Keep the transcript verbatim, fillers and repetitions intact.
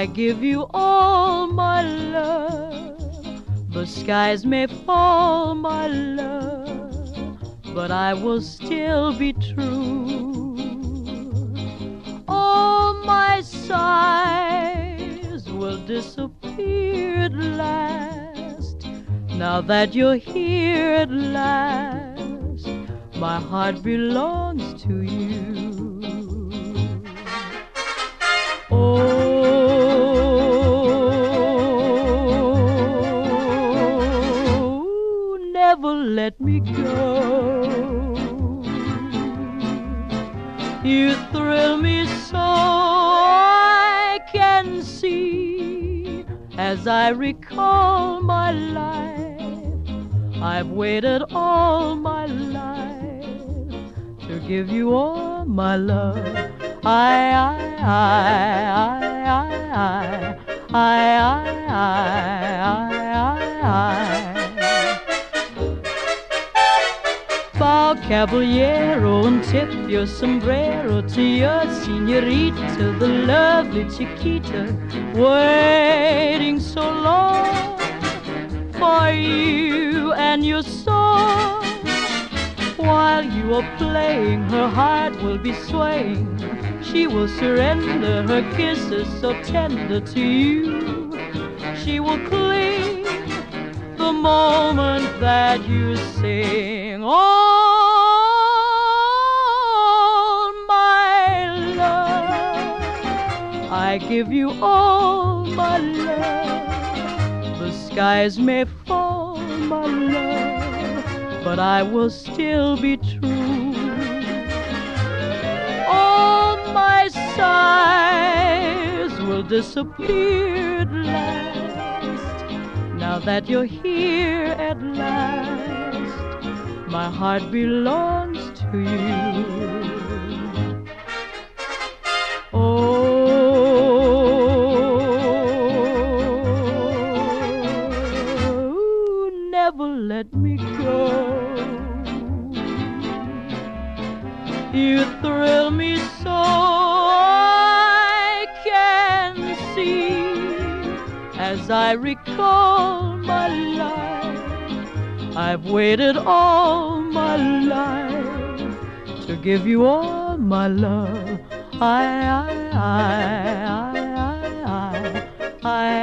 I give you all my love. The skies may fall, my love, but I will still be true. All my sighs will disappear at last. Now that you're here at last, my heart belongs to you. Oh, never let me go. You thrill me so I can see. As I recall my life, I've waited all my life to give you all my love. I, I, I, I, I, I, I, I, I. Bow, caballero, and tip your sombrero to your senorita, the lovely Chiquita, waiting so long for you and your song. While you are playing, her heart will be swaying. She will surrender her kisses so tender to you. She will cling the moment that you sing. All my love, I give you all my love. The skies may fall, my love, but I will still be true. All my sighs will disappear at last. Now that you're here at last, my heart belongs to you. Oh, never let me go. You thrill me so I can see. As I recall my life, I've waited all my life to give you all my love. I, I, I, I, I, I, I